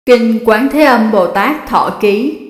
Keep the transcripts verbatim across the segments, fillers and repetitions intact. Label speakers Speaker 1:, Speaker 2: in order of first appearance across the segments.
Speaker 1: Kinh Quán Thế Âm Bồ Tát Thọ Ký.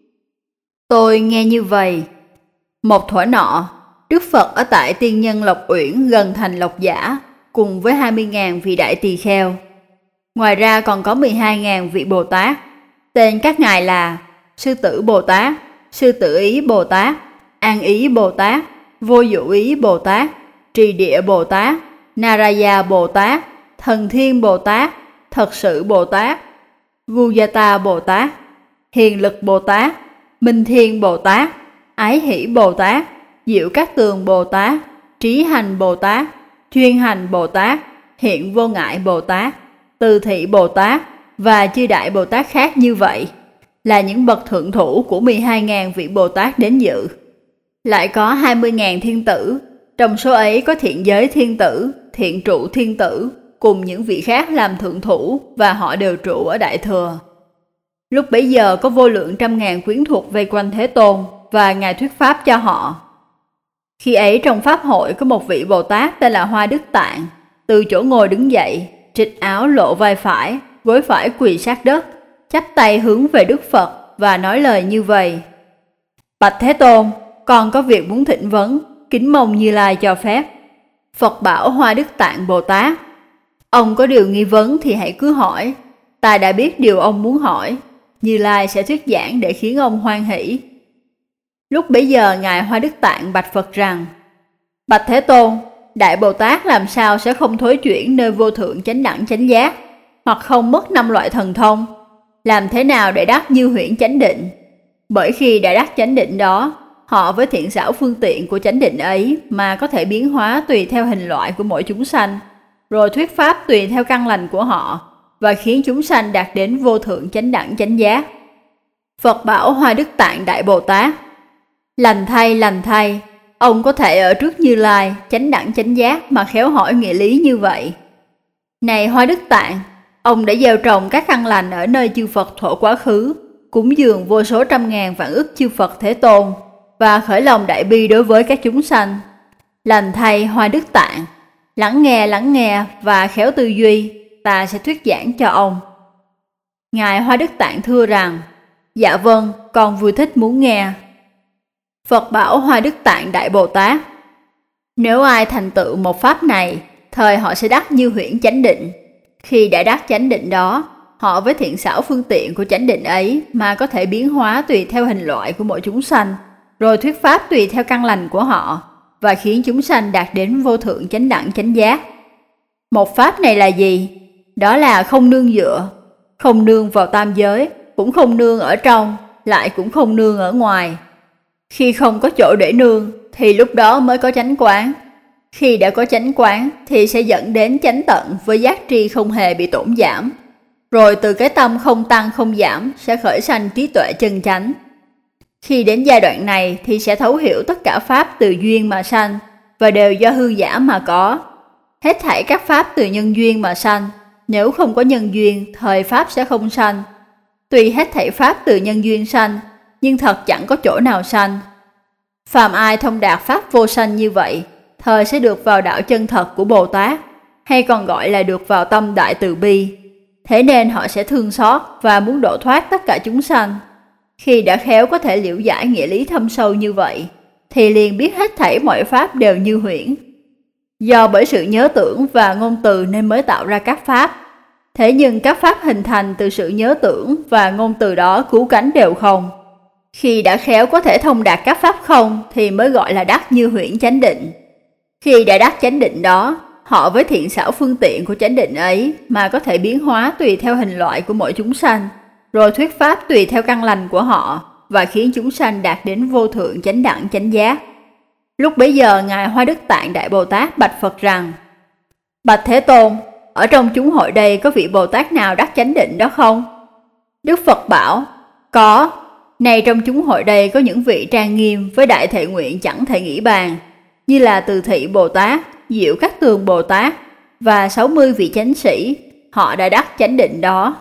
Speaker 1: Tôi nghe như vậy. Một thuở nọ, Đức Phật ở tại Tiên Nhân Lộc Uyển gần thành Lộc Giả, cùng với hai mươi nghìn vị đại tỳ kheo. Ngoài ra còn có mười hai nghìn vị Bồ Tát. Tên các ngài là Sư Tử Bồ Tát, Sư Tử Ý Bồ Tát, An Ý Bồ Tát, Vô Dụ Ý Bồ Tát, Trì Địa Bồ Tát, Naraya Bồ Tát, Thần Thiên Bồ Tát, Thật Sự Bồ Tát, Gujata Bồ Tát, Hiền Lực Bồ Tát, Minh Thiên Bồ Tát, Ái Hỷ Bồ Tát, Diệu Cát Tường Bồ Tát, Trí Hành Bồ Tát, Chuyên Hành Bồ Tát, Hiện Vô Ngại Bồ Tát, Từ Thị Bồ Tát và chư đại Bồ Tát khác như vậy, là những bậc thượng thủ của mười hai nghìn vị Bồ Tát đến dự. Lại có hai mươi nghìn thiên tử, trong số ấy có thiện giới thiên tử, thiện trụ thiên tử, cùng những vị khác làm thượng thủ, và họ đều trụ ở Đại Thừa. Lúc bấy giờ có vô lượng trăm ngàn quyến thuộc vây quanh Thế Tôn, và Ngài thuyết pháp cho họ. Khi ấy trong Pháp hội có một vị Bồ Tát tên là Hoa Đức Tạng, từ chỗ ngồi đứng dậy, trịch áo lộ vai phải, gối phải quỳ sát đất, chắp tay hướng về Đức Phật và nói lời như vậy: Bạch Thế Tôn, con có việc muốn thỉnh vấn, kính mong Như Lai cho phép. Phật bảo Hoa Đức Tạng Bồ Tát: Ông có điều nghi vấn thì hãy cứ hỏi, ta đã biết điều ông muốn hỏi, Như Lai sẽ thuyết giảng để khiến ông hoan hỷ. Lúc bấy giờ Ngài Hoa Đức Tạng bạch Phật rằng: Bạch Thế Tôn, Đại Bồ Tát làm sao sẽ không thối chuyển nơi vô thượng chánh đẳng chánh giác, hoặc không mất năm loại thần thông? Làm thế nào để đắc như huyễn chánh định? Bởi khi đã đắc chánh định đó, họ với thiện xảo phương tiện của chánh định ấy mà có thể biến hóa tùy theo hình loại của mỗi chúng sanh, rồi thuyết pháp tùy theo căn lành của họ, và khiến chúng sanh đạt đến vô thượng chánh đẳng chánh giác. Phật bảo Hoa Đức Tạng Đại Bồ Tát: Lành thay, lành thay, ông có thể ở trước Như Lai chánh đẳng chánh giác mà khéo hỏi nghĩa lý như vậy. Này Hoa Đức Tạng, ông đã gieo trồng các căn lành ở nơi chư Phật thổ quá khứ, cúng dường vô số trăm ngàn vạn ức chư Phật Thế Tôn, và khởi lòng đại bi đối với các chúng sanh. Lành thay Hoa Đức Tạng, lắng nghe lắng nghe và khéo tư duy, ta sẽ thuyết giảng cho ông. Ngài Hoa Đức Tạng thưa rằng: Dạ vâng, con vui thích muốn nghe. Phật bảo Hoa Đức Tạng Đại Bồ Tát: Nếu ai thành tựu một pháp này, thời họ sẽ đắc như huyễn chánh định. Khi đã đắc chánh định đó, họ với thiện xảo phương tiện của chánh định ấy mà có thể biến hóa tùy theo hình loại của mỗi chúng sanh, rồi thuyết pháp tùy theo căn lành của họ, và khiến chúng sanh đạt đến vô thượng chánh đẳng chánh giác. Một pháp này là gì? Đó là không nương dựa, không nương vào tam giới, cũng không nương ở trong, lại cũng không nương ở ngoài. Khi không có chỗ để nương, thì lúc đó mới có chánh quán. Khi đã có chánh quán, thì sẽ dẫn đến chánh tận với giác tri không hề bị tổn giảm. Rồi từ cái tâm không tăng không giảm sẽ khởi sanh trí tuệ chân chánh. Khi đến giai đoạn này thì sẽ thấu hiểu tất cả pháp từ duyên mà sanh, và đều do hư giả mà có. Hết thảy các pháp từ nhân duyên mà sanh, nếu không có nhân duyên, thời pháp sẽ không sanh. Tuy hết thảy pháp từ nhân duyên sanh, nhưng thật chẳng có chỗ nào sanh. Phàm ai thông đạt pháp vô sanh như vậy, thời sẽ được vào đạo chân thật của Bồ Tát, hay còn gọi là được vào tâm đại từ bi. Thế nên họ sẽ thương xót và muốn độ thoát tất cả chúng sanh. Khi đã khéo có thể liễu giải nghĩa lý thâm sâu như vậy, thì liền biết hết thảy mọi pháp đều như huyễn. Do bởi sự nhớ tưởng và ngôn từ nên mới tạo ra các pháp. Thế nhưng các pháp hình thành từ sự nhớ tưởng và ngôn từ đó cứu cánh đều không. Khi đã khéo có thể thông đạt các pháp không thì mới gọi là đắc như huyễn chánh định. Khi đã đắc chánh định đó, họ với thiện xảo phương tiện của chánh định ấy mà có thể biến hóa tùy theo hình loại của mỗi chúng sanh, rồi thuyết pháp tùy theo căn lành của họ, và khiến chúng sanh đạt đến vô thượng chánh đẳng chánh giác. Lúc bấy giờ Ngài Hoa Đức Tạng Đại Bồ Tát bạch Phật rằng: Bạch Thế Tôn, ở trong chúng hội đây có vị Bồ Tát nào đắc chánh định đó không? Đức Phật bảo: Có. Này trong chúng hội đây có những vị trang nghiêm với đại thệ nguyện chẳng thể nghĩ bàn, như là Từ Thị Bồ Tát, Diệu Cát Tường Bồ Tát và sáu mươi vị chánh sĩ, họ đã đắc chánh định đó.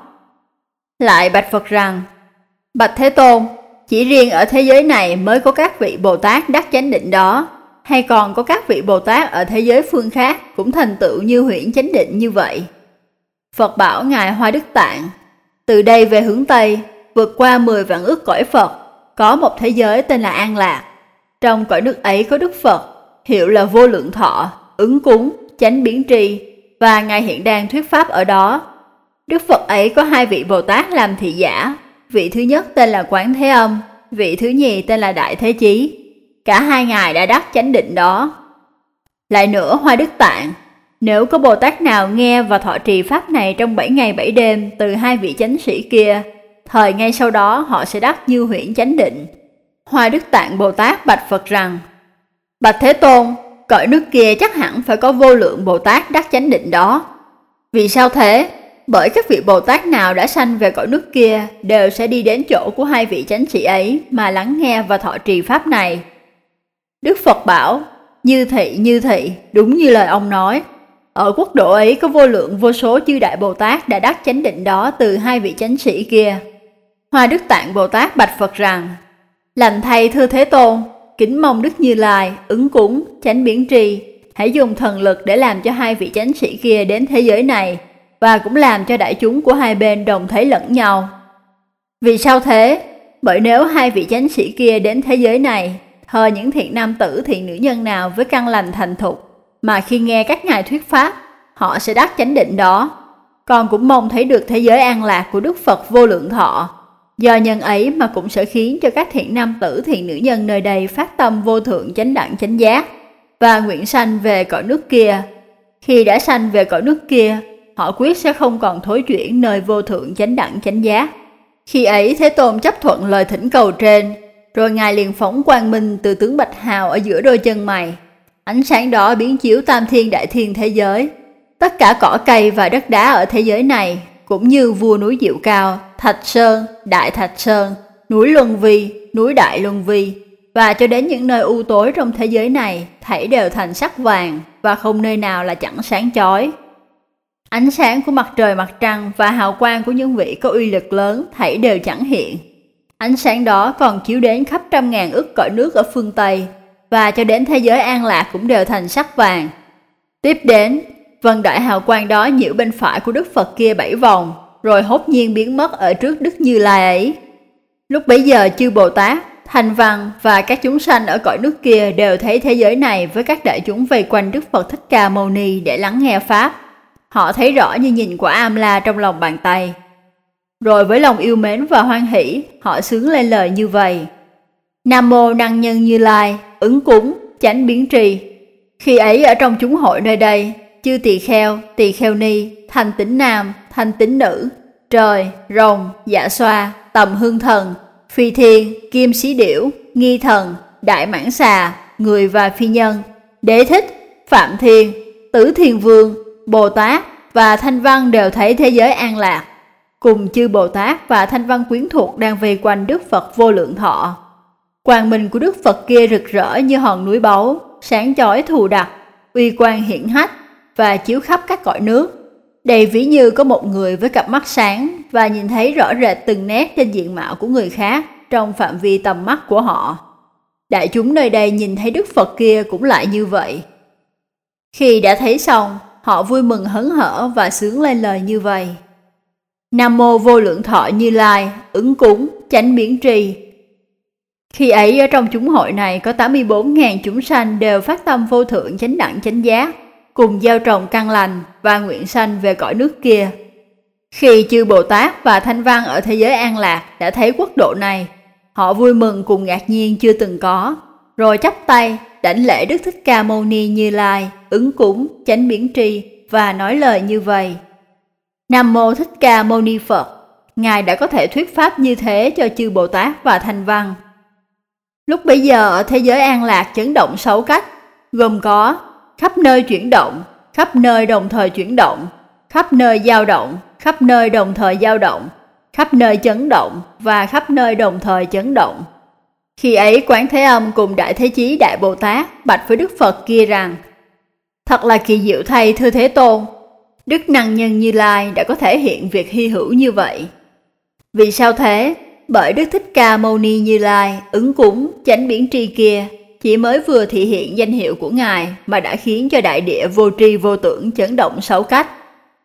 Speaker 1: Lại bạch Phật rằng: Bạch Thế Tôn, chỉ riêng ở thế giới này mới có các vị Bồ Tát đắc chánh định đó, hay còn có các vị Bồ Tát ở thế giới phương khác cũng thành tựu như huyễn chánh định như vậy? Phật bảo Ngài Hoa Đức Tạng: Từ đây về hướng Tây, vượt qua mười vạn ức cõi Phật, có một thế giới tên là An Lạc. Trong cõi nước ấy có Đức Phật, hiệu là Vô Lượng Thọ, Ứng Cúng, Chánh Biến Tri, và Ngài hiện đang thuyết pháp ở đó. Đức Phật ấy có hai vị Bồ Tát làm thị giả, vị thứ nhất tên là Quán Thế Âm, vị thứ nhì tên là Đại Thế Chí. Cả hai ngài đã đắc chánh định đó. Lại nữa, Hoa Đức Tạng, nếu có Bồ Tát nào nghe và thọ trì pháp này trong bảy ngày bảy đêm từ hai vị chánh sĩ kia, thời ngay sau đó họ sẽ đắc Như Huyễn chánh định. Hoa Đức Tạng Bồ Tát bạch Phật rằng: Bạch Thế Tôn, cõi nước kia chắc hẳn phải có vô lượng Bồ Tát đắc chánh định đó. Vì sao thế? Bởi các vị Bồ Tát nào đã sanh về cõi nước kia đều sẽ đi đến chỗ của hai vị chánh sĩ ấy mà lắng nghe và thọ trì pháp này. Đức Phật bảo: Như thị, như thị, đúng như lời ông nói. Ở quốc độ ấy có vô lượng vô số chư đại Bồ Tát đã đắc chánh định đó từ hai vị chánh sĩ kia. Hoa Đức Tạng Bồ Tát bạch Phật rằng: Lành thay thưa Thế Tôn, kính mong Đức Như Lai, Ứng Cúng, Chánh Biến Tri, hãy dùng thần lực để làm cho hai vị chánh sĩ kia đến thế giới này, và cũng làm cho đại chúng của hai bên đồng thấy lẫn nhau. Vì sao thế? Bởi nếu hai vị chánh sĩ kia đến thế giới này, thờ những thiện nam tử thiện nữ nhân nào với căn lành thành thục, mà khi nghe các ngài thuyết pháp, họ sẽ đắc chánh định đó. Con cũng mong thấy được thế giới an lạc của Đức Phật Vô Lượng Thọ. Do nhân ấy mà cũng sẽ khiến cho các thiện nam tử thiện nữ nhân nơi đây phát tâm vô thượng chánh đẳng chánh giác, và nguyện sanh về cõi nước kia. Khi đã sanh về cõi nước kia, họ quyết sẽ không còn thối chuyển nơi vô thượng chánh đẳng chánh giác. Khi ấy Thế Tôn chấp thuận lời thỉnh cầu trên, rồi Ngài liền phóng quang minh từ tướng bạch hào ở giữa đôi chân mày. Ánh sáng đó biến chiếu tam thiên đại thiên thế giới. Tất cả cỏ cây và đất đá ở thế giới này, cũng như vua núi Diệu Cao, Thạch Sơn, Đại Thạch Sơn, núi Luân Vi, núi Đại Luân Vi, và cho đến những nơi u tối trong thế giới này, thảy đều thành sắc vàng, và không nơi nào là chẳng sáng chói. Ánh sáng của mặt trời mặt trăng và hào quang của những vị có uy lực lớn thảy đều chẳng hiện. Ánh sáng đó còn chiếu đến khắp trăm ngàn ức cõi nước ở phương Tây, và cho đến thế giới an lạc cũng đều thành sắc vàng. Tiếp đến, vân đại hào quang đó nhiễu bên phải của Đức Phật kia bảy vòng, rồi hốt nhiên biến mất ở trước Đức Như Lai ấy. Lúc bấy giờ chư Bồ Tát, Thanh Văn và các chúng sanh ở cõi nước kia đều thấy thế giới này với các đại chúng vây quanh Đức Phật Thích Ca Mâu Ni để lắng nghe pháp. Họ thấy rõ như nhìn quả Am-la trong lòng bàn tay. Rồi với lòng yêu mến và hoan hỷ, họ xướng lên lời như vậy: Nam mô Năng Nhân Như Lai, Ứng Cúng, Chánh Biến Tri. Khi ấy ở trong chúng hội nơi đây, chư tỳ kheo, tỳ kheo ni, thanh tín nam, thanh tín nữ, trời, rồng, dạ xoa, tầm hương thần, phi thiên, kim sĩ điểu, nghi thần, đại mãng xà, người và phi nhân, đế thích, phạm thiên, tử thiền vương, Bồ Tát và Thanh Văn đều thấy thế giới an lạc, cùng chư Bồ Tát và Thanh Văn quyến thuộc đang vây quanh Đức Phật Vô Lượng Thọ. Quang minh của Đức Phật kia rực rỡ như hòn núi báu, sáng chói thù đặc, uy quang hiển hách và chiếu khắp các cõi nước, đầy ví như có một người với cặp mắt sáng và nhìn thấy rõ rệt từng nét trên diện mạo của người khác trong phạm vi tầm mắt của họ. Đại chúng nơi đây nhìn thấy Đức Phật kia cũng lại như vậy. Khi đã thấy xong, họ vui mừng hớn hở và xướng lên lời như vậy: Nam mô Vô Lượng Thọ Như Lai, Ứng Cúng, Chánh Biến Tri. Khi ấy ở trong chúng hội này có tám mươi bốn nghìn chúng sanh đều phát tâm vô thượng chánh đẳng chánh giác, cùng gieo trồng căn lành và nguyện sanh về cõi nước kia. Khi chư Bồ Tát và Thanh Văn ở thế giới an lạc đã thấy quốc độ này, họ vui mừng cùng ngạc nhiên chưa từng có, rồi chắp tay đảnh lễ Đức Thích Ca Mâu Ni Như Lai, Ứng Cúng, Chánh Biến Tri và nói lời như vậy: Nam mô Thích Ca Mâu Ni Phật. Ngài đã có thể thuyết pháp như thế cho chư Bồ Tát và Thanh Văn. Lúc bấy giờ ở thế giới an lạc chấn động sáu cách, gồm có khắp nơi chuyển động, khắp nơi đồng thời chuyển động, khắp nơi dao động, khắp nơi đồng thời dao động, khắp nơi chấn động và khắp nơi đồng thời chấn động. Khi ấy Quán Thế Âm cùng Đại Thế Chí Đại Bồ Tát bạch với Đức Phật kia rằng: Thật là kỳ diệu thay thưa Thế Tôn, Đức Năng Nhân Như Lai đã có thể hiện việc hy hữu như vậy. Vì sao thế? Bởi Đức Thích Ca Mâu Ni Như Lai, Ứng Cúng, Chánh Biến Tri kia chỉ mới vừa thị hiện danh hiệu của Ngài mà đã khiến cho đại địa vô tri vô tưởng chấn động sáu cách.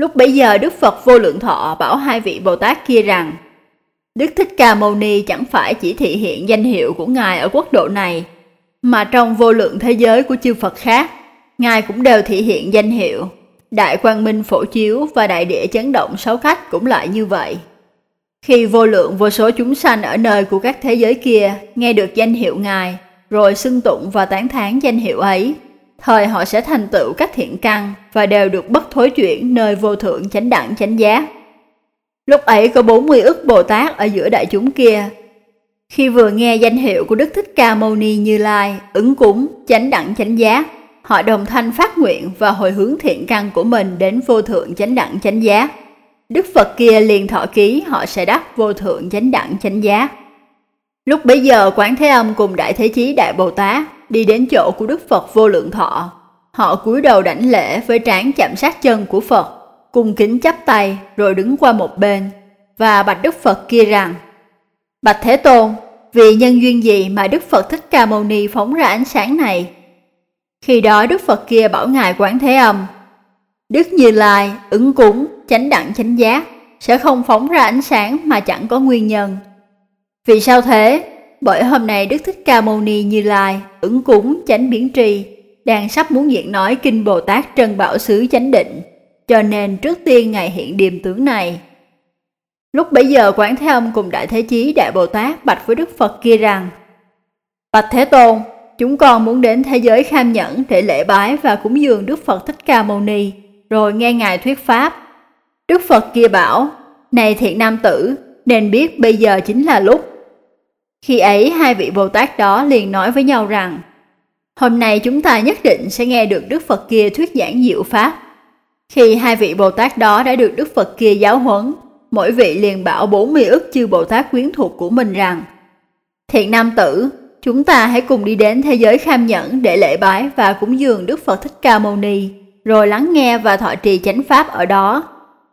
Speaker 1: Lúc bấy giờ Đức Phật Vô Lượng Thọ bảo hai vị Bồ Tát kia rằng, Đức Thích Ca Mâu Ni chẳng phải chỉ thị hiện danh hiệu của Ngài ở quốc độ này, mà trong vô lượng thế giới của chư Phật khác, Ngài cũng đều thị hiện danh hiệu. Đại Quang Minh Phổ Chiếu và Đại Địa Chấn Động Sáu Khách cũng lại như vậy. Khi vô lượng vô số chúng sanh ở nơi của các thế giới kia nghe được danh hiệu Ngài, rồi xưng tụng và tán thán danh hiệu ấy, thời họ sẽ thành tựu các thiện căn và đều được bất thối chuyển nơi vô thượng chánh đẳng chánh giác. Lúc ấy có bốn mươi ức Bồ Tát ở giữa đại chúng kia. Khi vừa nghe danh hiệu của Đức Thích Ca Mâu Ni Như Lai, ứng cúng, chánh đẳng chánh giác, họ đồng thanh phát nguyện và hồi hướng thiện căn của mình đến vô thượng chánh đẳng chánh giác. Đức Phật kia liền thọ ký họ sẽ đắc vô thượng chánh đẳng chánh giác. Lúc bấy giờ Quán Thế Âm cùng Đại Thế Chí Đại Bồ Tát đi đến chỗ của Đức Phật Vô Lượng Thọ. Họ cúi đầu đảnh lễ với trán chạm sát chân của Phật, cung kính chắp tay rồi đứng qua một bên và bạch Đức Phật kia rằng, Bạch Thế Tôn, vì nhân duyên gì mà Đức Phật Thích Ca Mâu Ni phóng ra ánh sáng này? Khi đó Đức Phật kia bảo Ngài Quán Thế Âm, Đức Như Lai, ứng cúng, chánh đẳng chánh giác sẽ không phóng ra ánh sáng mà chẳng có nguyên nhân. Vì sao thế? Bởi hôm nay Đức Thích Ca Mâu Ni Như Lai, ứng cúng, chánh biến tri, đang sắp muốn diễn nói kinh Bồ Tát Trân Bảo Xứ Chánh Định, cho nên trước tiên Ngài hiện điềm tướng này. Lúc bấy giờ Quán Thế Âm cùng Đại Thế Chí Đại Bồ Tát bạch với Đức Phật kia rằng, Bạch Thế Tôn, chúng con muốn đến thế giới Kham Nhẫn để lễ bái và cúng dường Đức Phật Thích Ca Mâu Ni, rồi nghe Ngài thuyết pháp. Đức Phật kia bảo, này thiện nam tử, nên biết bây giờ chính là lúc. Khi ấy hai vị Bồ Tát đó liền nói với nhau rằng, hôm nay chúng ta nhất định sẽ nghe được Đức Phật kia thuyết giảng diệu pháp. Khi hai vị Bồ Tát đó đã được Đức Phật kia giáo huấn, mỗi vị liền bảo bốn mươi ức chư Bồ Tát quyến thuộc của mình rằng, thiện nam tử, chúng ta hãy cùng đi đến thế giới Kham Nhẫn để lễ bái và cúng dường Đức Phật Thích Ca Mâu Ni, rồi lắng nghe và thọ trì chánh pháp ở đó.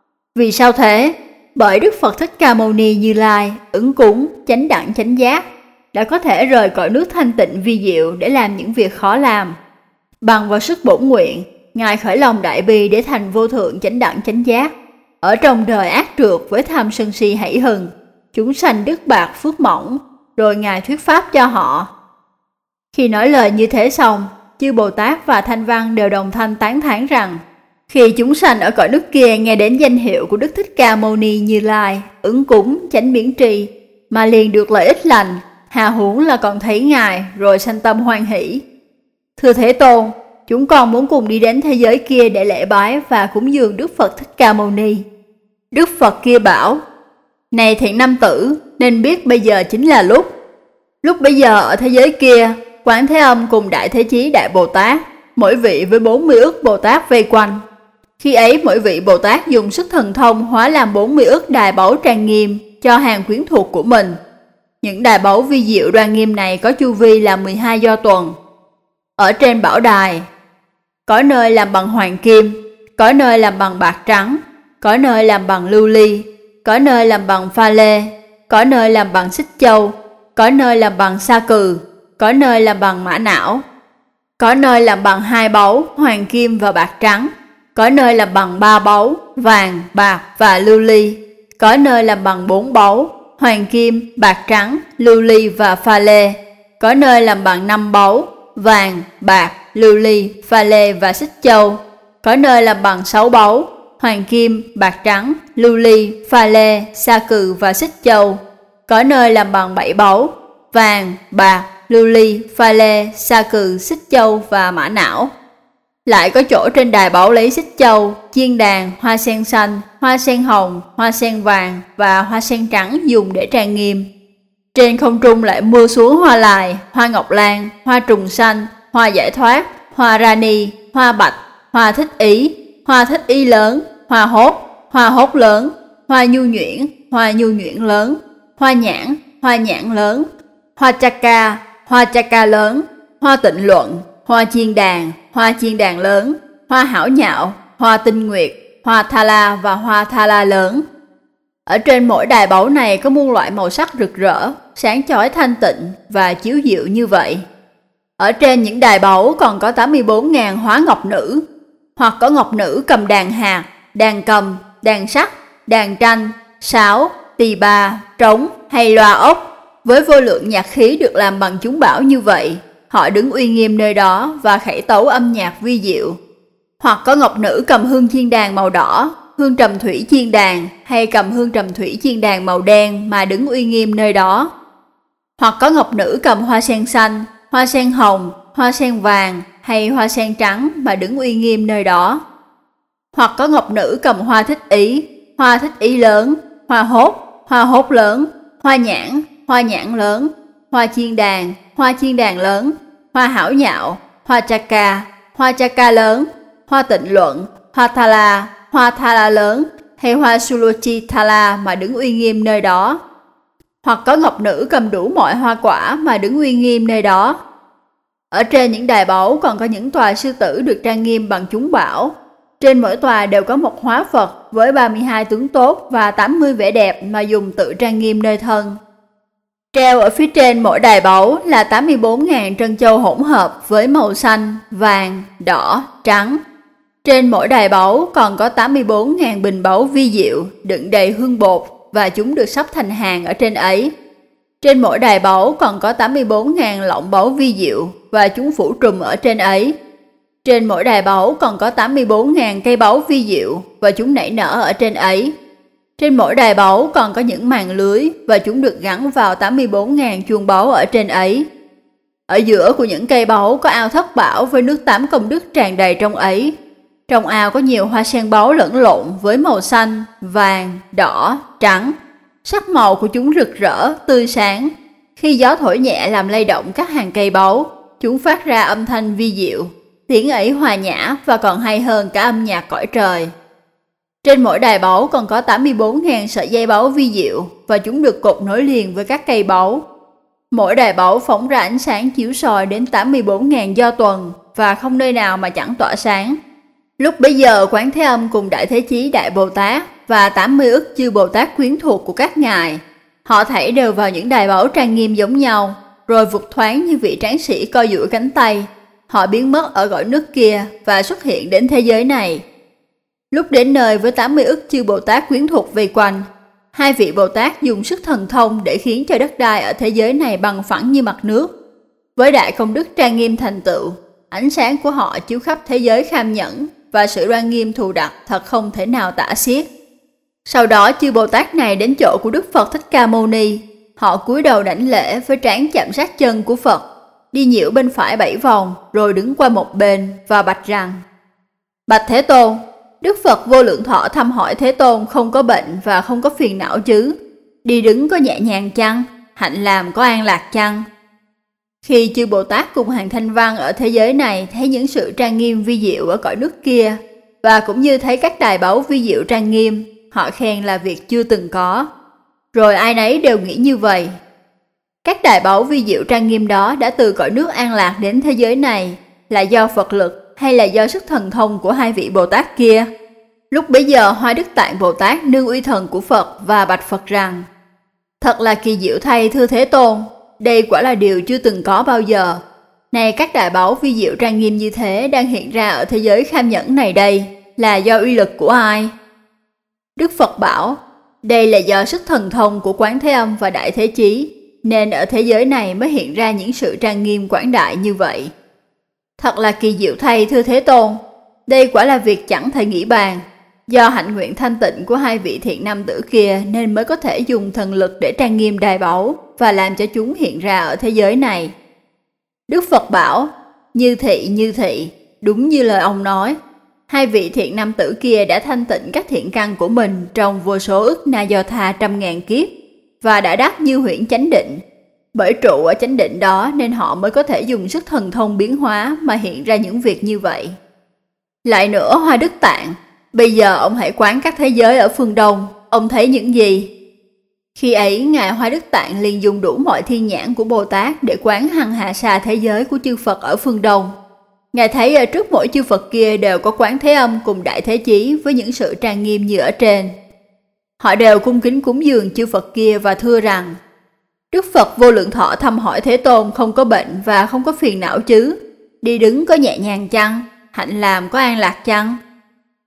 Speaker 1: Vì sao thế? Bởi Đức Phật Thích Ca Mâu Ni Như Lai, ứng cúng, chánh đẳng chánh giác, đã có thể rời cõi nước thanh tịnh vi diệu để làm những việc khó làm. Bằng vào sức bổn nguyện, Ngài khởi lòng đại bi để thành vô thượng chánh đẳng chánh giác. Ở trong đời ác trượt với tham sân si hãy hừng, chúng sanh đức bạc phước mỏng, rồi Ngài thuyết pháp cho họ. Khi nói lời như thế xong, chư Bồ Tát và Thanh Văn đều đồng thanh tán thán rằng, khi chúng sanh ở cõi nước kia nghe đến danh hiệu của Đức Thích Ca Mâu Ni Như Lai, ứng cúng, chánh biến tri, mà liền được lợi ích lành, hà huống là còn thấy Ngài rồi sanh tâm hoan hỷ. Thưa Thế Tôn, chúng con muốn cùng đi đến thế giới kia để lễ bái và cúng dường Đức Phật Thích Ca Mâu Ni. Đức Phật kia bảo, này thiện nam tử, nên biết bây giờ chính là lúc. Lúc bấy giờ ở thế giới kia, Quán Thế Âm cùng Đại Thế Chí Đại Bồ Tát, mỗi vị với bốn mươi ức Bồ Tát vây quanh. Khi ấy mỗi vị Bồ Tát dùng sức thần thông hóa làm bốn mươi ức đài báu trang nghiêm cho hàng quyến thuộc của mình. Những đài báu vi diệu đoan nghiêm này có chu vi là mười hai do tuần. Ở trên bảo đài, có nơi làm bằng hoàng kim, có nơi làm bằng bạc trắng, có nơi làm bằng lưu ly, có nơi làm bằng pha lê, có nơi làm bằng xích châu, có nơi làm bằng sa cừ, có nơi làm bằng mã não, có nơi làm bằng hai báu, hoàng kim và bạc trắng, có nơi làm bằng ba báu, vàng, bạc và lưu ly, có nơi làm bằng bốn báu, hoàng kim, bạc trắng, lưu ly và pha lê, có nơi làm bằng năm báu, vàng, bạc, lưu ly, pha lê và xích châu, có nơi làm bằng sáu báu, hoàng kim, bạc trắng, lưu ly, pha lê, sa cừ và xích châu, có nơi làm bằng bảy báu, vàng, bạc, lưu ly, pha lê, sa cừ, xích châu và mã não. Lại có chỗ trên đài báu lấy xích châu, chiên đàn, hoa sen xanh, hoa sen hồng, hoa sen vàng và hoa sen trắng dùng để trang nghiêm. Trên không trung lại mưa xuống hoa lài, hoa ngọc lan, hoa trùng xanh, hoa giải thoát, hoa rani, hoa bạch, hoa thích ý, hoa thích ý lớn, hoa hốt, hoa hốt lớn, hoa nhu nhuyễn, hoa nhu nhuyễn lớn, hoa nhãn, hoa nhãn lớn, hoa chaka, hoa chaka lớn, hoa tịnh luận, hoa chiên đàn, hoa chiên đàn lớn, hoa hảo nhạo, hoa tinh nguyệt, hoa tha la và hoa tha la lớn. Ở trên mỗi đài báu này có muôn loại màu sắc rực rỡ, sáng chói thanh tịnh và chiếu diệu như vậy. Ở trên những đài báu còn có tám mươi bốn nghìn hóa ngọc nữ, hoặc có ngọc nữ cầm đàn hạt, đàn cầm, đàn sắt, đàn tranh, sáo, tỳ bà, trống hay loa ốc. Với vô lượng nhạc khí được làm bằng chúng bảo như vậy, họ đứng uy nghiêm nơi đó và khẩy tấu âm nhạc vi diệu. Hoặc có ngọc nữ cầm hương chiên đàn màu đỏ, hương trầm thủy chiên đàn hay cầm hương trầm thủy chiên đàn màu đen mà đứng uy nghiêm nơi đó. Hoặc có ngọc nữ cầm hoa sen xanh, hoa sen hồng, hoa sen vàng hay hoa sen trắng mà đứng uy nghiêm nơi đó. Hoặc có ngọc nữ cầm hoa thích ý, hoa thích ý lớn, hoa hốt, hoa hốt lớn, hoa nhãn, hoa nhãn lớn, hoa chiên đàn, hoa chiên đàn lớn, hoa hảo nhạo, hoa chaka, hoa chaka lớn, hoa tịnh luận, hoa thala, hoa thala lớn hay hoa suluchi thala mà đứng uy nghiêm nơi đó. Hoặc có ngọc nữ cầm đủ mọi hoa quả mà đứng uy nghiêm nơi đó. Ở trên những đài báu còn có những tòa sư tử được trang nghiêm bằng chúng bảo. Trên mỗi tòa đều có một hóa Phật với ba mươi hai tướng tốt và tám mươi vẻ đẹp mà dùng tự trang nghiêm nơi thân. Treo ở phía trên mỗi đài báu là tám mươi bốn nghìn trân châu hỗn hợp với màu xanh, vàng, đỏ, trắng. Trên mỗi đài báu còn có tám mươi bốn nghìn bình báu vi diệu đựng đầy hương bột và chúng được sắp thành hàng ở trên ấy. Trên mỗi đài báu còn có tám mươi bốn nghìn lọng báu vi diệu và chúng phủ trùm ở trên ấy. Trên mỗi đài báu còn có tám mươi bốn nghìn cây báu vi diệu và chúng nảy nở ở trên ấy. Trên mỗi đài báu còn có những màn lưới và chúng được gắn vào tám mươi bốn nghìn chuông báu ở trên ấy. Ở giữa của những cây báu có ao thất bảo với nước tám công đức tràn đầy trong ấy. Trong ao có nhiều hoa sen báu lẫn lộn với màu xanh, vàng, đỏ, trắng. Sắc màu của chúng rực rỡ, tươi sáng. Khi gió thổi nhẹ làm lay động các hàng cây báu, chúng phát ra âm thanh vi diệu. Tiếng ấy hòa nhã và còn hay hơn cả âm nhạc cõi trời. Trên mỗi đài báu còn có tám mươi bốn nghìn sợi dây báu vi diệu và chúng được cột nối liền với các cây báu. Mỗi đài báu phóng ra ánh sáng chiếu soi đến tám mươi bốn nghìn do tuần và không nơi nào mà chẳng tỏa sáng. Lúc bấy giờ Quán Thế Âm cùng Đại Thế Chí Đại Bồ Tát và tám mươi ức chư Bồ Tát quyến thuộc của các ngài, họ thảy đều vào những đài báu trang nghiêm giống nhau, rồi vụt thoáng như vị tráng sĩ co duỗi cánh tay. Họ biến mất ở cõi nước kia và xuất hiện đến thế giới này. Lúc đến nơi với tám mươi ức chư Bồ Tát quyến thuộc vây quanh, hai vị Bồ Tát dùng sức thần thông để khiến cho đất đai ở thế giới này bằng phẳng như mặt nước. Với đại công đức trang nghiêm thành tựu, ánh sáng của họ chiếu khắp thế giới kham nhẫn và sự đoan nghiêm thù đặc thật không thể nào tả xiết. Sau đó chư Bồ Tát này đến chỗ của Đức Phật Thích Ca Mâu Ni, họ cúi đầu đảnh lễ với trán chạm sát chân của Phật, đi nhiễu bên phải bảy vòng rồi đứng qua một bên và bạch rằng: Bạch Thế Tôn, Đức Phật Vô Lượng Thọ thăm hỏi Thế Tôn không có bệnh và không có phiền não chứ? Đi đứng có nhẹ nhàng chăng? Hạnh làm có an lạc chăng? Khi chư Bồ Tát cùng hàng thanh văn ở thế giới này thấy những sự trang nghiêm vi diệu ở cõi nước kia, và cũng như thấy các đài báu vi diệu trang nghiêm, họ khen là việc chưa từng có. Rồi ai nấy đều nghĩ như vậy. Các đài báu vi diệu trang nghiêm đó đã từ cõi nước an lạc đến thế giới này, là do Phật lực hay là do sức thần thông của hai vị Bồ Tát kia? Lúc bấy giờ Hoa Đức Tạng Bồ Tát nương uy thần của Phật và bạch Phật rằng: Thật là kỳ diệu thay thưa Thế Tôn, đây quả là điều chưa từng có bao giờ. Này các đại báu vi diệu trang nghiêm như thế đang hiện ra ở thế giới kham nhẫn này đây, là do uy lực của ai? Đức Phật bảo: Đây là do sức thần thông của Quán Thế Âm và Đại Thế Chí, nên ở thế giới này mới hiện ra những sự trang nghiêm quảng đại như vậy. Thật là kỳ diệu thay thưa Thế Tôn, đây quả là việc chẳng thể nghĩ bàn. Do hạnh nguyện thanh tịnh của hai vị thiện nam tử kia nên mới có thể dùng thần lực để trang nghiêm đài báu và làm cho chúng hiện ra ở thế giới này. Đức Phật bảo: Như thị, như thị, đúng như lời ông nói. Hai vị thiện nam tử kia đã thanh tịnh các thiện căn của mình trong vô số ức na do tha trăm ngàn kiếp và đã đắc như huyễn chánh định. Bởi trụ ở chánh định đó nên họ mới có thể dùng sức thần thông biến hóa mà hiện ra những việc như vậy. Lại nữa Hoa Đức Tạng, bây giờ ông hãy quán các thế giới ở phương Đông, ông thấy những gì? Khi ấy Ngài Hoa Đức Tạng liền dùng đủ mọi thiên nhãn của Bồ Tát để quán hằng hà sa thế giới của chư Phật ở phương Đông. Ngài thấy ở trước mỗi chư Phật kia đều có Quán Thế Âm cùng Đại Thế Chí với những sự trang nghiêm như ở trên. Họ đều cung kính cúng dường chư Phật kia và thưa rằng: Đức Phật Vô Lượng Thọ thăm hỏi Thế Tôn không có bệnh và không có phiền não chứ? Đi đứng có nhẹ nhàng chăng? Hạnh làm có an lạc chăng?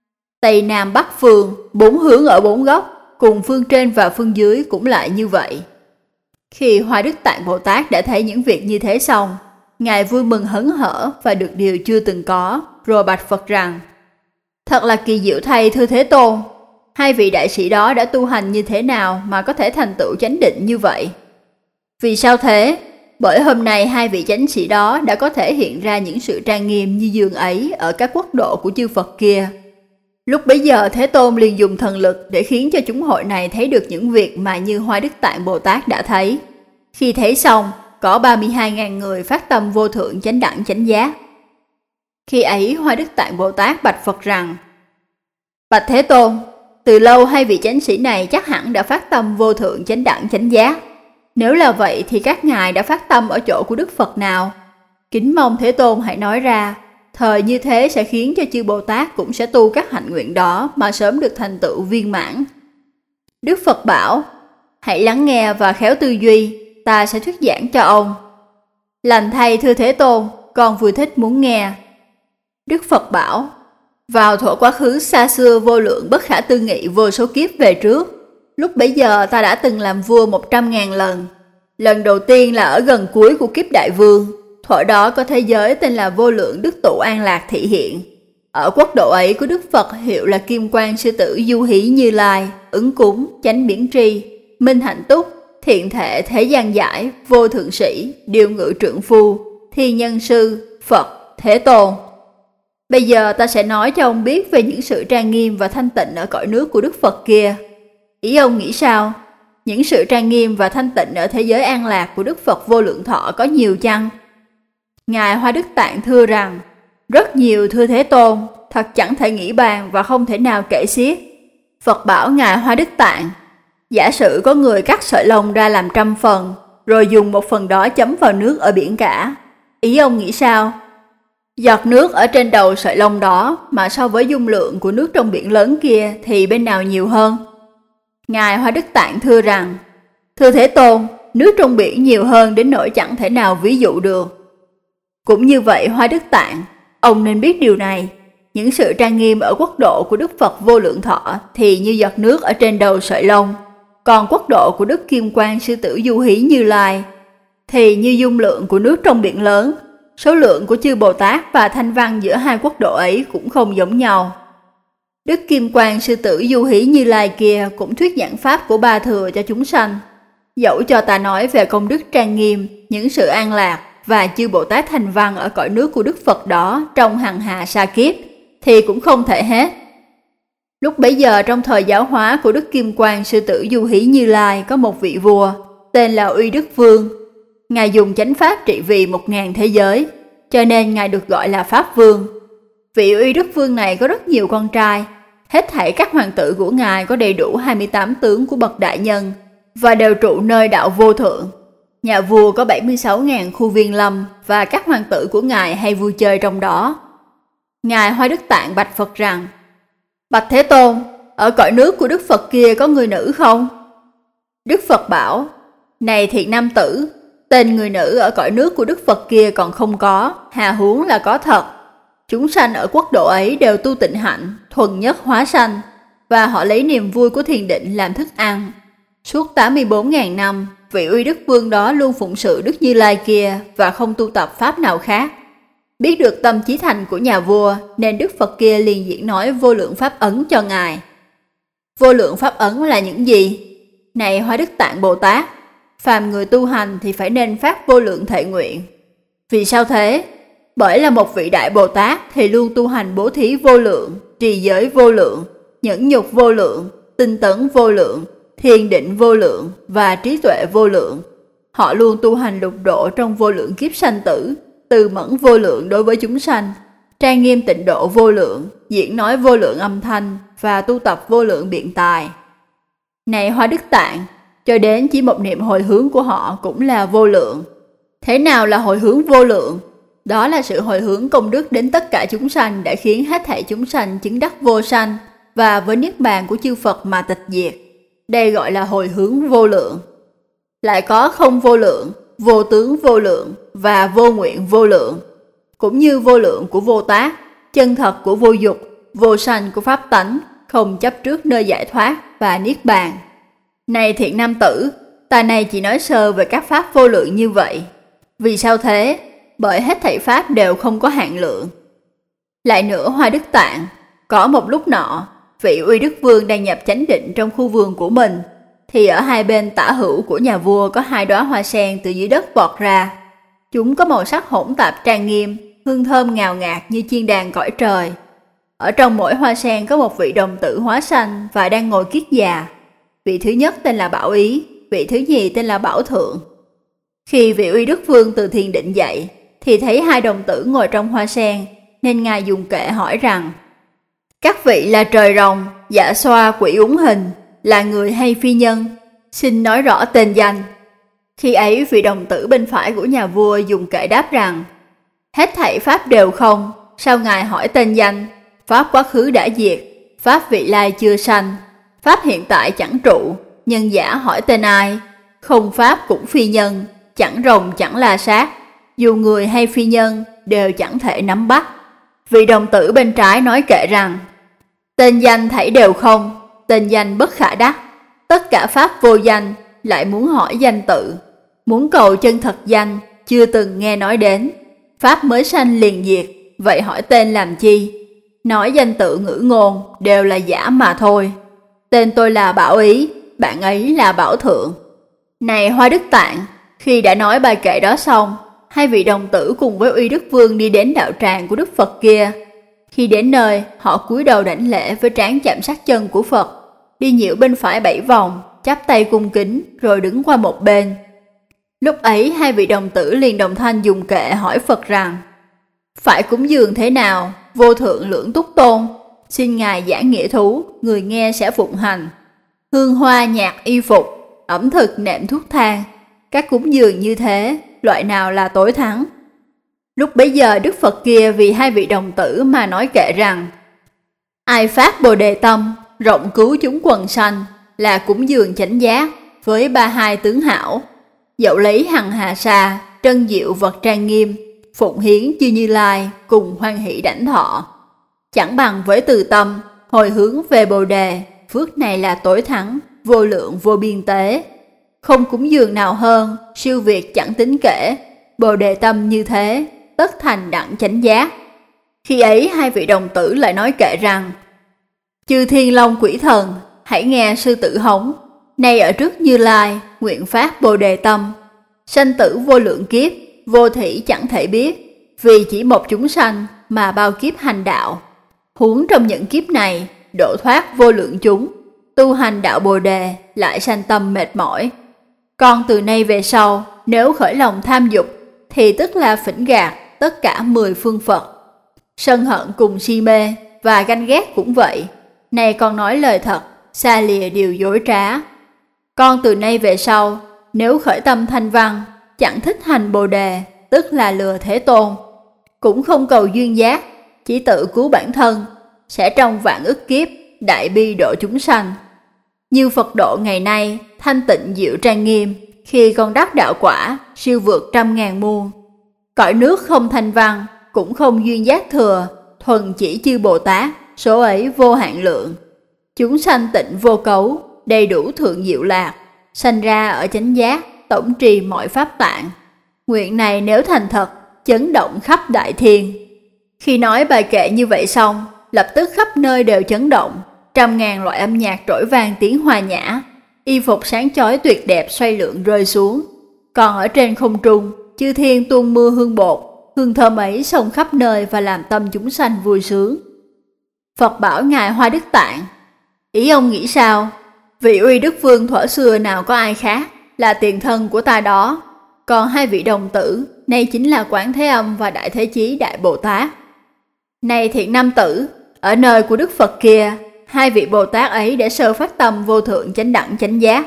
Speaker 1: Tây Nam Bắc Phương, bốn hướng ở bốn góc, cùng phương trên và phương dưới cũng lại như vậy. Khi Hoa Đức Tạng Bồ Tát đã thấy những việc như thế xong, Ngài vui mừng hớn hở và được điều chưa từng có, rồi bạch Phật rằng: Thật là kỳ diệu thay thưa Thế Tôn, hai vị đại sĩ đó đã tu hành như thế nào mà có thể thành tựu chánh định như vậy? Vì sao thế? Bởi hôm nay hai vị chánh sĩ đó đã có thể hiện ra những sự trang nghiêm như giường ấy ở các quốc độ của chư Phật kia. Lúc bấy giờ Thế Tôn liền dùng thần lực để khiến cho chúng hội này thấy được những việc mà như Hoa Đức Tạng Bồ Tát đã thấy. Khi thấy xong, có ba mươi hai nghìn người phát tâm vô thượng chánh đẳng chánh giác. Khi ấy Hoa Đức Tạng Bồ Tát bạch Phật rằng: Bạch Thế Tôn, từ lâu hai vị chánh sĩ này chắc hẳn đã phát tâm vô thượng chánh đẳng chánh giác. Nếu là vậy thì các ngài đã phát tâm ở chỗ của Đức Phật nào? Kính mong Thế Tôn hãy nói ra, thời như thế sẽ khiến cho chư Bồ Tát cũng sẽ tu các hạnh nguyện đó mà sớm được thành tựu viên mãn. Đức Phật bảo: Hãy lắng nghe và khéo tư duy, ta sẽ thuyết giảng cho ông. Lành thay thưa Thế Tôn, con vui thích muốn nghe. Đức Phật bảo: Vào thuở quá khứ xa xưa vô lượng bất khả tư nghị vô số kiếp về trước, lúc bấy giờ ta đã từng làm vua một trăm ngàn lần. Lần đầu tiên là ở gần cuối của kiếp đại vương. Thuở đó có thế giới tên là vô lượng Đức Tụ An Lạc thị hiện. Ở quốc độ ấy có Đức Phật hiệu là Kim Quang Sư Tử Du Hí Như Lai, Ứng Cúng, Chánh Biển Tri, Minh Hạnh Túc, Thiện Thệ Thế Gian Giải, Vô Thượng Sĩ, Điều Ngự Trượng Phu, Thi Nhân Sư, Phật, Thế Tôn. Bây giờ ta sẽ nói cho ông biết về những sự trang nghiêm và thanh tịnh ở cõi nước của Đức Phật kia. Ý ông nghĩ sao? Những sự trang nghiêm và thanh tịnh ở thế giới an lạc của Đức Phật Vô Lượng Thọ có nhiều chăng? Ngài Hoa Đức Tạng thưa rằng: Rất nhiều thưa Thế Tôn, thật chẳng thể nghĩ bàn và không thể nào kể xiết. Phật bảo Ngài Hoa Đức Tạng: Giả sử có người cắt sợi lông ra làm trăm phần, rồi dùng một phần đó chấm vào nước ở biển cả. Ý ông nghĩ sao? Giọt nước ở trên đầu sợi lông đó mà so với dung lượng của nước trong biển lớn kia thì bên nào nhiều hơn? Ngài Hoa Đức Tạng thưa rằng: Thưa Thế Tôn, nước trong biển nhiều hơn đến nỗi chẳng thể nào ví dụ được. Cũng như vậy Hoa Đức Tạng, ông nên biết điều này. Những sự trang nghiêm ở quốc độ của Đức Phật Vô Lượng Thọ thì như giọt nước ở trên đầu sợi lông. Còn quốc độ của Đức Kim Quang Sư Tử Du Hí Như Lai thì như dung lượng của nước trong biển lớn. Số lượng của chư Bồ Tát và thanh văn giữa hai quốc độ ấy cũng không giống nhau. Đức Kim Quang Sư Tử Du Hí Như Lai kia cũng thuyết giảng pháp của Ba Thừa cho chúng sanh. Dẫu cho ta nói về công đức trang nghiêm, những sự an lạc và chư Bồ Tát thành văn ở cõi nước của Đức Phật đó trong hằng hà sa kiếp, thì cũng không thể hết. Lúc bấy giờ trong thời giáo hóa của Đức Kim Quang Sư Tử Du Hí Như Lai có một vị vua, tên là Uy Đức Vương. Ngài dùng chánh pháp trị vì một ngàn thế giới, cho nên Ngài được gọi là Pháp Vương. Vị Uy Đức Vương này có rất nhiều con trai. Hết thảy các hoàng tử của Ngài có đầy đủ hai mươi tám tướng của bậc đại nhân, và đều trụ nơi đạo vô thượng. Nhà vua có bảy mươi sáu nghìn khu viên lâm, và các hoàng tử của Ngài hay vui chơi trong đó. Ngài Hoa Đức Tạng bạch Phật rằng: Bạch Thế Tôn, ở cõi nước của Đức Phật kia có người nữ không? Đức Phật bảo: Này thiện nam tử, tên người nữ ở cõi nước của Đức Phật kia còn không có, hà huống là có thật. Chúng sanh ở quốc độ ấy đều tu tịnh hạnh, thuần nhất hóa sanh, và họ lấy niềm vui của thiền định làm thức ăn. Suốt tám mươi bốn nghìn năm, vị Uy Đức Vương đó luôn phụng sự Đức Như Lai kia và không tu tập pháp nào khác. Biết được tâm chí thành của nhà vua, nên Đức Phật kia liền diễn nói vô lượng pháp ấn cho Ngài. Vô lượng pháp ấn là những gì? Này Hoa Đức Tạng Bồ Tát, phàm người tu hành thì phải nên phát vô lượng thệ nguyện. Vì sao thế? Bởi là một vị đại Bồ Tát thì luôn tu hành bố thí vô lượng, trì giới vô lượng, nhẫn nhục vô lượng, tinh tấn vô lượng, thiền định vô lượng và trí tuệ vô lượng. Họ luôn tu hành lục độ trong vô lượng kiếp sanh tử, từ mẫn vô lượng đối với chúng sanh, trang nghiêm tịnh độ vô lượng, diễn nói vô lượng âm thanh và tu tập vô lượng biện tài. Này Hoa Đức Tạng, cho đến chỉ một niệm hồi hướng của họ cũng là vô lượng. Thế nào là hồi hướng vô lượng? Đó là sự hồi hướng công đức đến tất cả chúng sanh đã khiến hết thảy chúng sanh chứng đắc vô sanh và với niết bàn của chư Phật mà tịch diệt. Đây gọi là hồi hướng vô lượng. Lại có không vô lượng, vô tướng vô lượng và vô nguyện vô lượng, cũng như vô lượng của vô tác, chân thật của vô dục, vô sanh của pháp tánh, không chấp trước nơi giải thoát và niết bàn. Này thiện nam tử, ta này chỉ nói sơ về các pháp vô lượng như vậy. Vì sao thế? Bởi hết thảy pháp đều không có hạn lượng. Lại nữa Hoa Đức Tạng, có một lúc nọ, vị Uy Đức Vương đang nhập chánh định trong khu vườn của mình, thì ở hai bên tả hữu của nhà vua có hai đóa hoa sen từ dưới đất vọt ra. Chúng có màu sắc hỗn tạp trang nghiêm, hương thơm ngào ngạt như chiên đàn cõi trời. Ở trong mỗi hoa sen có một vị đồng tử hóa sanh và đang ngồi kiết già. Vị thứ nhất tên là Bảo Ý, vị thứ nhì tên là Bảo Thượng. Khi vị Uy Đức Vương từ thiền định dậy, thì thấy hai đồng tử ngồi trong hoa sen, nên ngài dùng kệ hỏi rằng: các vị là trời rồng, dạ xoa, quỷ úng hình, là người hay phi nhân? Xin nói rõ tên danh. Khi ấy vị đồng tử bên phải của nhà vua dùng kệ đáp rằng: hết thảy pháp đều không, sao ngài hỏi tên danh? Pháp quá khứ đã diệt, pháp vị lai chưa sanh, pháp hiện tại chẳng trụ, nhân giả hỏi tên ai? Không pháp cũng phi nhân, chẳng rồng chẳng la sát, dù người hay phi nhân đều chẳng thể nắm bắt. Vị đồng tử bên trái nói kệ rằng: tên danh thảy đều không, tên danh bất khả đắc, tất cả pháp vô danh, lại muốn hỏi danh tự, muốn cầu chân thật danh, chưa từng nghe nói đến, pháp mới sanh liền diệt, vậy hỏi tên làm chi? Nói danh tự ngữ ngôn đều là giả mà thôi. Tên tôi là Bảo Ý, bạn ấy là Bảo Thượng. Này Hoa Đức Tạng, khi đã nói bài kệ đó xong, hai vị đồng tử cùng với Uy Đức Vương đi đến đạo tràng của Đức Phật kia. Khi đến nơi, họ cúi đầu đảnh lễ với trán chạm sát chân của Phật, đi nhiễu bên phải bảy vòng, chắp tay cung kính rồi đứng qua một bên. Lúc ấy hai vị đồng tử liền đồng thanh dùng kệ hỏi Phật rằng: phải cúng dường thế nào, vô thượng lưỡng túc tôn? Xin ngài giảng nghĩa thú, người nghe sẽ phụng hành. Hương hoa nhạc y phục, ẩm thực nệm thuốc thang, các cúng dường như thế, loại nào là tối thắng? Lúc bấy giờ Đức Phật kia vì hai vị đồng tử mà nói kệ rằng: ai phát bồ đề tâm, rộng cứu chúng quần sanh, là cúng dường chánh giác với ba hai tướng hảo, dẫu lấy hằng hà sa, trân diệu vật trang nghiêm, phụng hiến chư Như Lai cùng hoan hỷ đảnh thọ. Chẳng bằng với từ tâm, hồi hướng về bồ đề, phước này là tối thắng, vô lượng vô biên tế. Không cúng dường nào hơn, siêu việt chẳng tính kể, bồ đề tâm như thế, tất thành đặng chánh giác. Khi ấy hai vị đồng tử lại nói kệ rằng: chư thiên long quỷ thần, hãy nghe sư tử hống, nay ở trước Như Lai, nguyện phát bồ đề tâm. Sanh tử vô lượng kiếp, vô thỉ chẳng thể biết, vì chỉ một chúng sanh mà bao kiếp hành đạo. Huống trong những kiếp này, độ thoát vô lượng chúng, tu hành đạo bồ đề lại sanh tâm mệt mỏi. Còn từ nay về sau, nếu khởi lòng tham dục, thì tức là phỉnh gạt tất cả mười phương Phật. Sân hận cùng si mê và ganh ghét cũng vậy. Này con nói lời thật, xa lìa điều dối trá. Con từ nay về sau, nếu khởi tâm thanh văn, chẳng thích hành bồ đề, tức là lừa Thế Tôn. Cũng không cầu duyên giác, chỉ tự cứu bản thân, sẽ trong vạn ức kiếp, đại bi độ chúng sanh. Như Phật độ ngày nay, thanh tịnh diệu trang nghiêm, khi con đắc đạo quả, siêu vượt trăm ngàn muôn. Cõi nước không thanh văn, cũng không duyên giác thừa, thuần chỉ chư Bồ Tát, số ấy vô hạn lượng. Chúng sanh tịnh vô cấu, đầy đủ thượng diệu lạc, sanh ra ở chánh giác, tổng trì mọi pháp tạng. Nguyện này nếu thành thật, chấn động khắp đại thiên. Khi nói bài kệ như vậy xong, lập tức khắp nơi đều chấn động, trăm ngàn loại âm nhạc trỗi vang tiếng hòa nhã, y phục sáng chói tuyệt đẹp xoay lượn rơi xuống. Còn ở trên không trung, chư thiên tuôn mưa hương bột, hương thơm ấy xông khắp nơi và làm tâm chúng sanh vui sướng. Phật bảo ngài Hoa Đức Tạng: ý ông nghĩ sao? Vị Uy Đức Vương thuở xưa nào có ai khác, là tiền thân của ta đó. Còn hai vị đồng tử, nay chính là Quán Thế Âm và Đại Thế Chí Đại Bồ Tát. Này thiện nam tử, ở nơi của Đức Phật kia, hai vị Bồ Tát ấy đã sơ phát tâm vô thượng chánh đẳng chánh giác.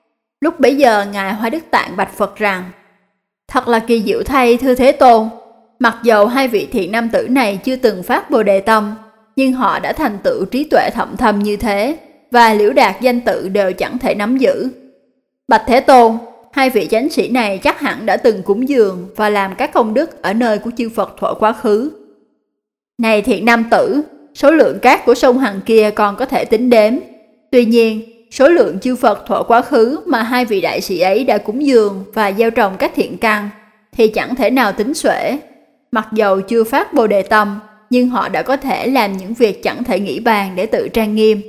Speaker 1: Lúc bấy giờ ngài Hoa Đức Tạng bạch Phật rằng: thật là kỳ diệu thay thưa Thế Tôn, mặc dầu hai vị thiện nam tử này chưa từng phát bồ đề tâm, nhưng họ đã thành tựu trí tuệ thậm thâm như thế, và liễu đạt danh tự đều chẳng thể nắm giữ. Bạch Thế Tôn, hai vị chánh sĩ này chắc hẳn đã từng cúng dường và làm các công đức ở nơi của chư Phật thuở quá khứ. Này thiện nam tử, số lượng cát của sông Hằng kia còn có thể tính đếm. Tuy nhiên, số lượng chư Phật thuở quá khứ mà hai vị đại sĩ ấy đã cúng dường và gieo trồng các thiện căn thì chẳng thể nào tính xuể. Mặc dầu chưa phát Bồ Đề tâm, nhưng họ đã có thể làm những việc chẳng thể nghĩ bàn để tự trang nghiêm.